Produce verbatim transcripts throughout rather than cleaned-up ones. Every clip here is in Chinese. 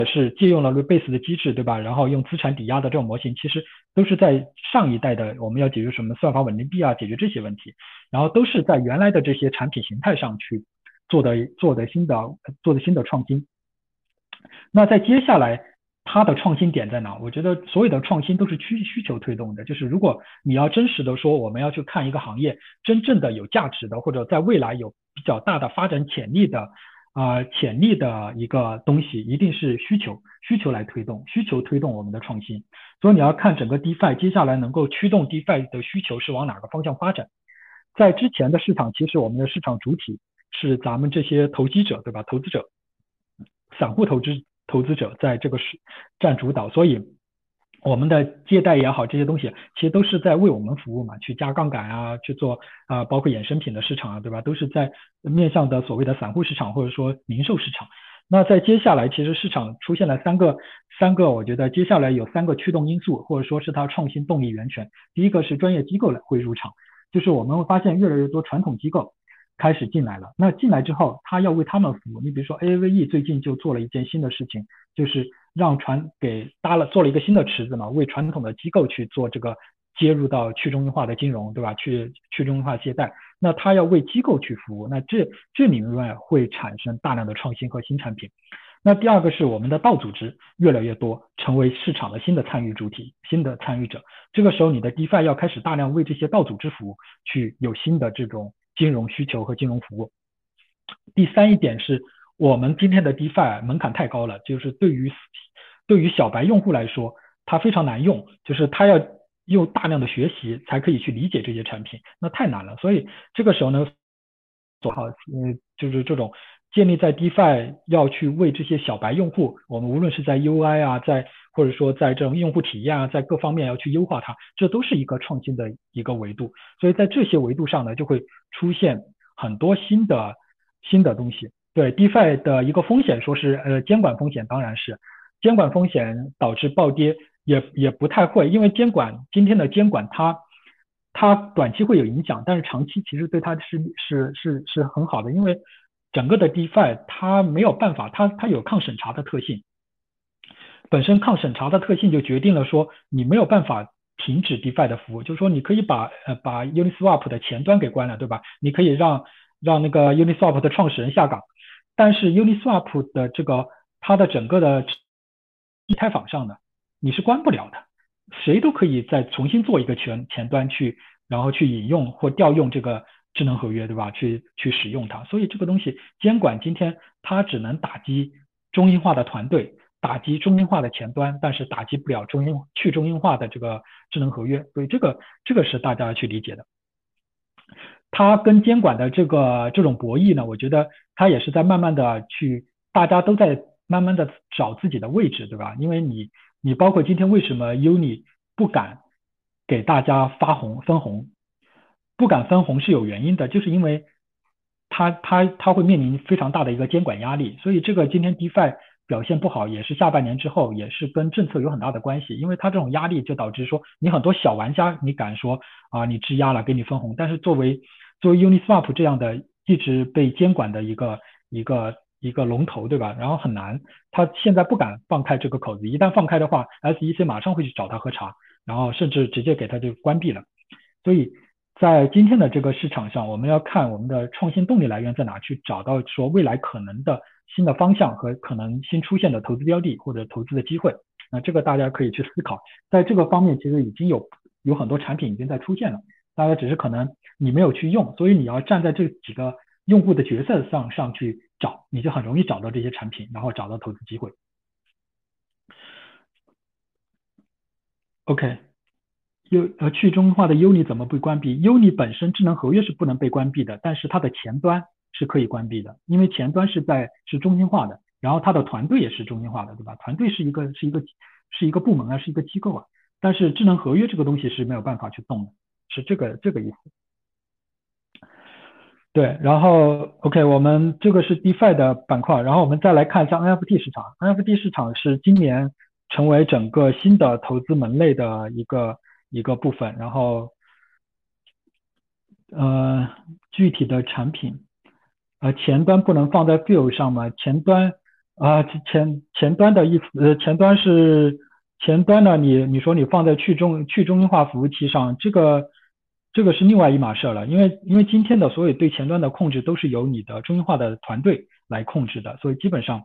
是借用了 Rebase 的机制，对吧？然后用资产抵押的这种模型，其实都是在上一代的我们要解决什么算法稳定币啊，解决这些问题，然后都是在原来的这些产品形态上去做的做的新的做的新的创新。那在接下来，它的创新点在哪？我觉得所有的创新都是需需求推动的。就是如果你要真实的说，我们要去看一个行业真正的有价值的，或者在未来有比较大的发展潜力的啊、呃、潜力的一个东西，一定是需求需求来推动，需求推动我们的创新。所以你要看整个 DeFi 接下来能够驱动 DeFi 的需求是往哪个方向发展。在之前的市场，其实我们的市场主体是咱们这些投机者，对吧？投资者散户投资投资者在这个是占主导，所以我们的借贷也好，这些东西其实都是在为我们服务嘛，去加杠杆啊，去做啊、呃，包括衍生品的市场啊，对吧？都是在面向的所谓的散户市场或者说零售市场。那在接下来，其实市场出现了三个三个，我觉得接下来有三个驱动因素，或者说是它创新动力源泉。第一个是专业机构会入场，就是我们会发现越来越多传统机构开始进来了。那进来之后，他要为他们服务。你比如说 A A V E 最近就做了一件新的事情，就是让传给搭了做了一个新的池子嘛，为传统的机构去做这个接入到去中心化的金融，对吧？去去中心化借贷，那他要为机构去服务，那这这里面会产生大量的创新和新产品。那第二个是我们的道组织越来越多，成为市场的新的参与主体、新的参与者。这个时候，你的 DeFi 要开始大量为这些道组织服务，去有新的这种金融需求和金融服务。第三一点是我们今天的 DeFi 门槛太高了，就是对于对于小白用户来说，它非常难用，就是它要用大量的学习才可以去理解这些产品，那太难了。所以这个时候呢，做好嗯就是这种建立在 DeFi 要去为这些小白用户，我们无论是在 U I 啊，在或者说在这种用户体验啊，在各方面要去优化它，这都是一个创新的一个维度。所以在这些维度上呢，就会出现很多新的新的东西。对 DeFi 的一个风险，说是呃监管风险，当然是监管风险导致暴跌，也也不太会，因为监管今天的监管它它短期会有影响，但是长期其实对它是是是是很好的，因为整个的 DeFi 它没有办法，它它有抗审查的特性，本身抗审查的特性就决定了说你没有办法停止 DeFi 的服务，就是说你可以把呃把 Uniswap 的前端给关了，对吧？你可以让让那个 Uniswap 的创始人下岗，但是 Uniswap 的这个它的整个的以太坊上的你是关不了的，谁都可以再重新做一个前前端去，然后去引用或调用这个智能合约，对吧？去去使用它，所以这个东西监管今天它只能打击中心化的团队，打击中心化的前端，但是打击不了中心去中心化的这个智能合约，所以这个这个是大家要去理解的。它跟监管的这个这种博弈呢，我觉得它也是在慢慢的去，大家都在慢慢的找自己的位置，对吧？因为你你包括今天为什么 Uni 不敢给大家发红分红，不敢分红是有原因的，就是因为它它它会面临非常大的一个监管压力，所以这个今天 DeFi 表现不好，也是下半年之后也是跟政策有很大的关系，因为它这种压力就导致说你很多小玩家你敢说啊你质押了给你分红，但是作为作为 Uniswap 这样的一直被监管的一个一个一个龙头，对吧？然后很难，他现在不敢放开这个口子，一旦放开的话，S E C 马上会去找他喝茶，然后甚至直接给他就关闭了。所以在今天的这个市场上，我们要看我们的创新动力来源在哪，去找到说未来可能的新的方向和可能新出现的投资标的或者投资的机会。那这个大家可以去思考，在这个方面其实已经有有很多产品已经在出现了，大家只是可能你没有去用，所以你要站在这几个用户的角色上上去找，你就很容易找到这些产品，然后找到投资机会。OK，U 呃去中心化的 Uni 怎么被关闭？Uni 本身智能合约是不能被关闭的，但是它的前端是可以关闭的，因为前端是在是中心化的，然后它的团队也是中心化的，对吧？团队是一个是一个是一个部门啊，是一个机构啊，但是智能合约这个东西是没有办法去动的，是这个这个意思。对，然后 OK，我们这个是 DeFi 的板块，然后我们再来看一下 N F T 市场。N F T 市场是今年成为整个新的投资门类的一个一个部分，然后呃具体的产品，呃前端不能放在 Field 上吗？前端啊，前前端的意思，呃，前端是前端呢，你你说你放在去中去中心化服务器上，这个这个是另外一码事了，因为因为今天的所有对前端的控制都是由你的中心化的团队来控制的，所以基本上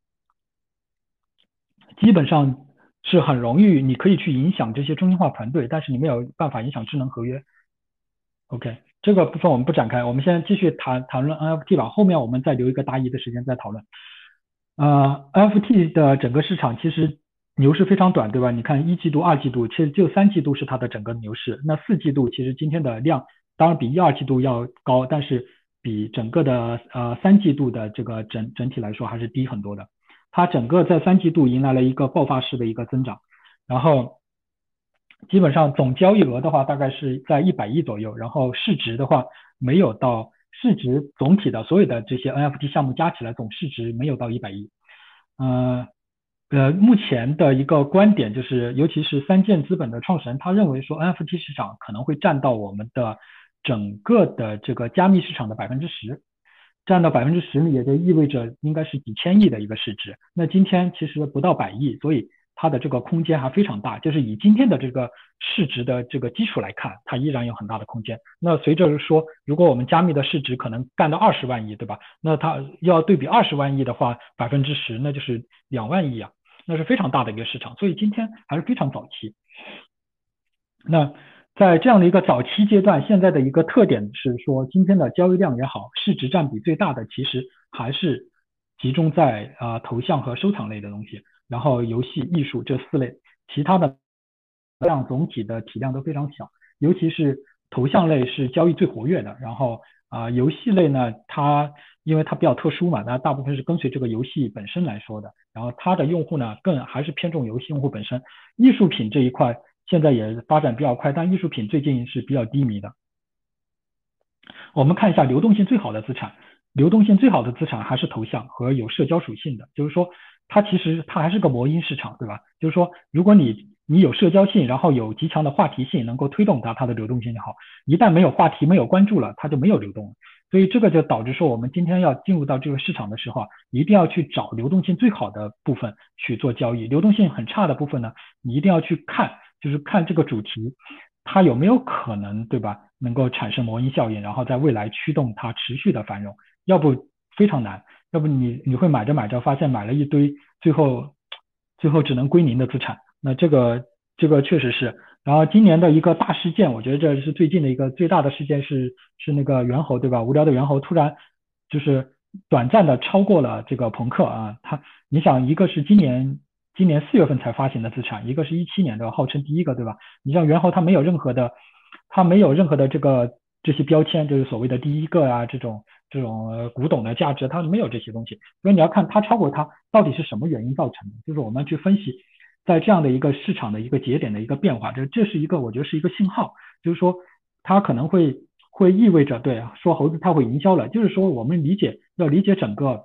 基本上是很容易，你可以去影响这些中心化团队，但是你没有办法影响智能合约。OK，这个部分我们不展开，我们先继续谈谈论 N F T 吧，后面我们再留一个答疑的时间再讨论。呃，N F T 的整个市场其实牛市非常短，对吧？你看一季度、二季度，其实就三季度是它的整个牛市。那四季度其实今天的量当然比一二季度要高，但是比整个的呃三季度的这个整整体来说还是低很多的。它整个在三季度迎来了一个爆发式的一个增长，然后基本上总交易额的话大概是在一百亿左右，然后市值的话没有到市值总体的所有的这些 N F T 项目加起来总市值没有到一百亿。呃呃，目前的一个观点就是，尤其是三箭资本的创始人，他认为说 N F T 市场可能会占到我们的整个的这个加密市场的百分之十，占到百分之十呢，也就意味着应该是几千亿的一个市值。那今天其实不到百亿，所以它的这个空间还非常大。就是以今天的这个市值的这个基础来看，它依然有很大的空间。那随着说，如果我们加密的市值可能干到二十万亿，对吧？那它要对比二十万亿的话，百分之十，那就是两万亿啊，那是非常大的一个市场。所以今天还是非常早期。那在这样的一个早期阶段，现在的一个特点是说，今天的交易量也好，市值占比最大的其实还是集中在啊、呃、头像和收藏类的东西，然后游戏、艺术这四类，其他的量总体的体量都非常小，尤其是头像类是交易最活跃的，然后啊、呃、游戏类呢，它因为它比较特殊嘛，那大部分是跟随这个游戏本身来说的，然后它的用户呢更还是偏重游戏用户本身，艺术品这一块。现在也发展比较快，但艺术品最近是比较低迷的。我们看一下流动性最好的资产，流动性最好的资产还是头像和有社交属性的，就是说它其实它还是个魔音市场，对吧？就是说如果你你有社交性，然后有极强的话题性，能够推动它，它的流动性就好。一旦没有话题、没有关注了，它就没有流动了。所以这个就导致说，我们今天要进入到这个市场的时候啊，一定要去找流动性最好的部分去做交易。流动性很差的部分呢，你一定要去看，就是看这个主题它有没有可能，对吧？能够产生魔音效应，然后在未来驱动它持续的繁荣，要不非常难，要不你你会买着买着发现买了一堆，最后最后只能归零的资产，那这个这个确实是。然后今年的一个大事件，我觉得这是最近的一个最大的事件是是那个猿猴，对吧？无聊的猿猴突然就是短暂的超过了这个朋克啊，它你想一个是今年今年四月份才发行的资产，一个是一七年的号称第一个，对吧？你像猿猴它没有任何的，它没有任何的这个这些标签，就是所谓的第一个啊这种这种呃古董的价值，它没有这些东西。所以你要看它超过它到底是什么原因造成的，就是我们去分析，在这样的一个市场的一个节点的一个变化，这这是一个我觉得是一个信号，就是说它可能会会意味着对说猴子它会营销了，就是说我们理解要理解整个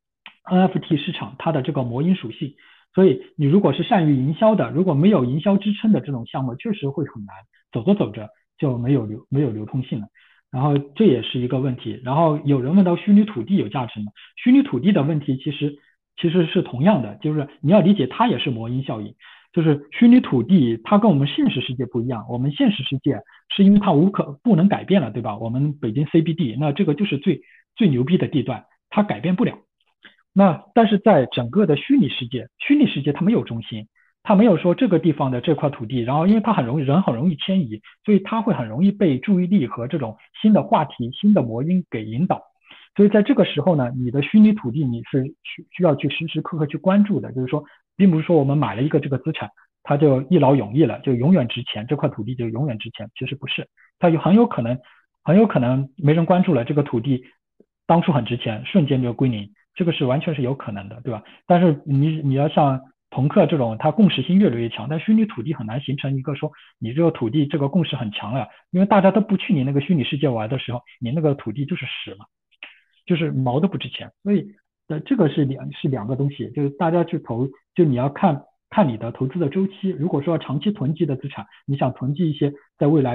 N F T 市场它的这个魔音属性。所以你如果是善于营销的，如果没有营销支撑的这种项目，确实会很难，走着走着就没有流没有流通性了。然后这也是一个问题。然后有人问到虚拟土地有价值吗？虚拟土地的问题其实其实是同样的，就是你要理解它也是魔音效应。就是虚拟土地它跟我们现实世界不一样，我们现实世界是因为它无可不能改变了，对吧？我们北京 C B D 那这个就是最最牛逼的地段，它改变不了。那但是在整个的虚拟世界，虚拟世界它没有中心，它没有说这个地方的这块土地，然后因为它很容易人很容易迁移，所以它会很容易被注意力和这种新的话题、新的魔音给引导。所以在这个时候呢，你的虚拟土地你是需需要去时时刻刻去关注的，就是说，并不是说我们买了一个这个资产，它就一劳永逸了，就永远值钱，这块土地就永远值钱，其实不是，它有很有可能很有可能没人关注了，这个土地当初很值钱，瞬间就归零。这个是完全是有可能的，对吧？但是你你要像朋克这种，它共识性越来越强，但虚拟土地很难形成一个说你这个土地这个共识很强了，因为大家都不去你那个虚拟世界玩的时候，你那个土地就是屎嘛，就是毛都不值钱。所以呃这个是两是两个东西，就是大家去投，就你要看看你的投资的周期。如果说要长期囤积的资产，你想囤积一些在未来有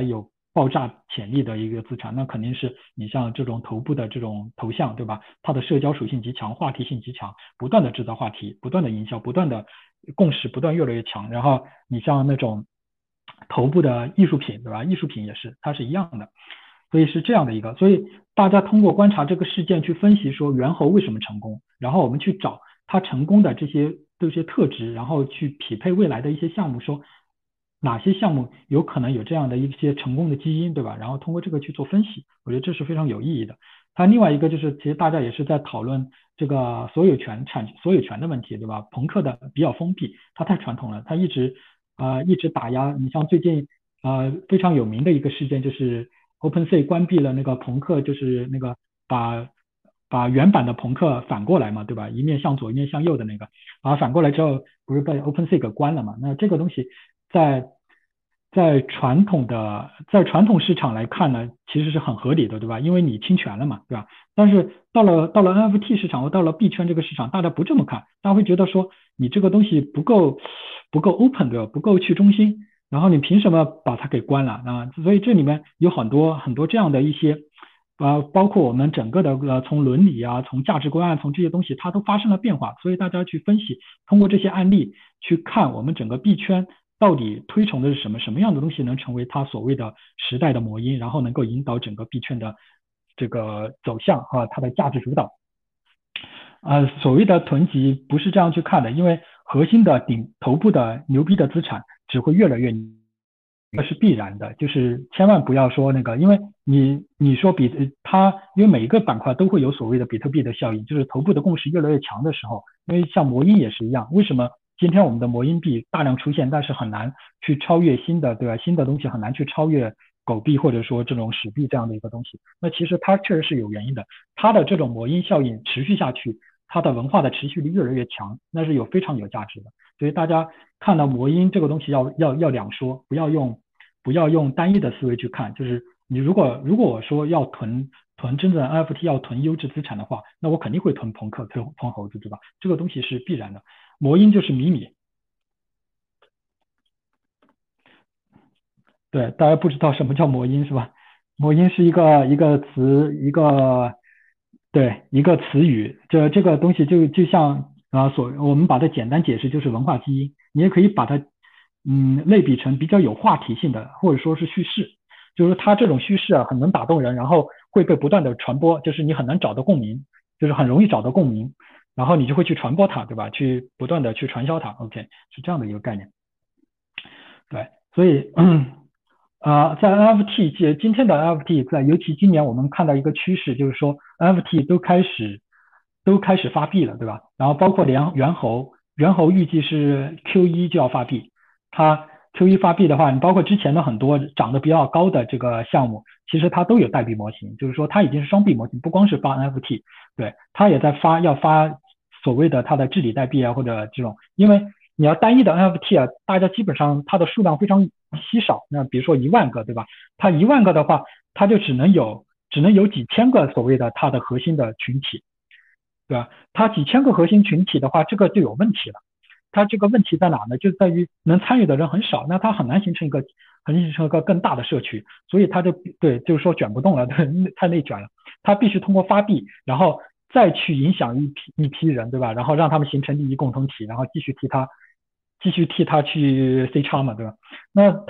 爆炸潜力的一个资产，那肯定是你像这种头部的这种头像，对吧？它的社交属性极强，话题性极强，不断的制造话题，不断的营销，不断的共识，不断越来越强。然后你像那种头部的艺术品，对吧？艺术品也是，它是一样的。所以是这样的一个，所以大家通过观察这个事件去分析说猿猴为什么成功，然后我们去找它成功的这些这些特质，然后去匹配未来的一些项目，说哪些项目有可能有这样的一些成功的基因，对吧？然后通过这个去做分析，我觉得这是非常有意义的。它另外一个就是，其实大家也是在讨论这个所有权产所有权的问题，对吧？朋克的比较封闭，它太传统了，它一直呃一直打压。你像最近呃非常有名的一个事件就是 OpenSea 关闭了那个朋克，就是那个把把原版的朋克反过来嘛，对吧？一面向左，一面向右的那个，啊反过来之后不是被 OpenSea 给关了嘛？那这个东西在在传统的在传统市场来看呢，其实是很合理的，对吧？因为你侵权了嘛，对吧？但是到了到了 N F T 市场或到了币圈这个市场，大家不这么看，大家会觉得说你这个东西不够不够 open 对吧？不够去中心，然后你凭什么把它给关了啊？所以这里面有很多很多这样的一些。呃，包括我们整个的呃，从伦理啊，从价值观啊，从这些东西，它都发生了变化。所以大家去分析，通过这些案例去看我们整个币圈到底推崇的是什么，什么样的东西能成为它所谓的时代的魔音，然后能够引导整个币圈的这个走向和它的价值主导。呃，所谓的囤积不是这样去看的，因为核心的顶头部的牛逼的资产只会越来越。这是必然的，就是千万不要说那个，因为你你说比它，因为每一个板块都会有所谓的比特币的效应，就是头部的共识越来越强的时候，因为像魔音也是一样，为什么今天我们的魔音币大量出现，但是很难去超越新的，对吧？新的东西很难去超越狗币或者说这种史币这样的一个东西，那其实它确实是有原因的，它的这种魔音效应持续下去，它的文化的持续力越来越强，那是有非常有价值的。所以大家看到魔音这个东西要要要两说，不要用不要用单一的思维去看。就是你如果如果我说要囤囤真正的 N F T 要囤优质资产的话，那我肯定会囤朋克、囤囤猴子，对吧？这个东西是必然的。魔音就是米米，对，大家不知道什么叫魔音是吧？魔音是一个一个词，一个对一个词语，这这个东西就就像啊所我们把它简单解释就是文化基因，你也可以把它嗯类比成比较有话题性的，或者说是叙事，就是它这种叙事啊很能打动人，然后会被不断的传播，就是你很难找到共鸣，就是很容易找到共鸣，然后你就会去传播它，对吧？去不断的去传销它，OK，是这样的一个概念。对，所以嗯。呃，在 N F T 界，今天的 N F T 在尤其今年我们看到一个趋势，就是说 N F T 都开始都开始发币了，对吧？然后包括连猿猴，猿猴预计是 Q 一就要发币，它 Q 一发币的话，你包括之前的很多涨得比较高的这个项目，其实它都有代币模型，就是说它已经是双币模型，不光是发 N F T，对，它也在发要发所谓的它的治理代币啊，或者这种，因为你要单一的 N F T 啊，大家基本上它的数量非常稀少。那比如说一万个，对吧？它一万个的话，它就只能有只能有几千个所谓的它的核心的群体，对吧？它几千个核心群体的话，这个就有问题了。它这个问题在哪呢？就在于能参与的人很少，那它很难形成一个很难形成一个更大的社区，所以它就对，就是说卷不动了，太内卷了。它必须通过发币，然后再去影响一批一批人，对吧？然后让他们形成利益共同体，然后继续替他继续替他去 C 叉嘛，对吧？那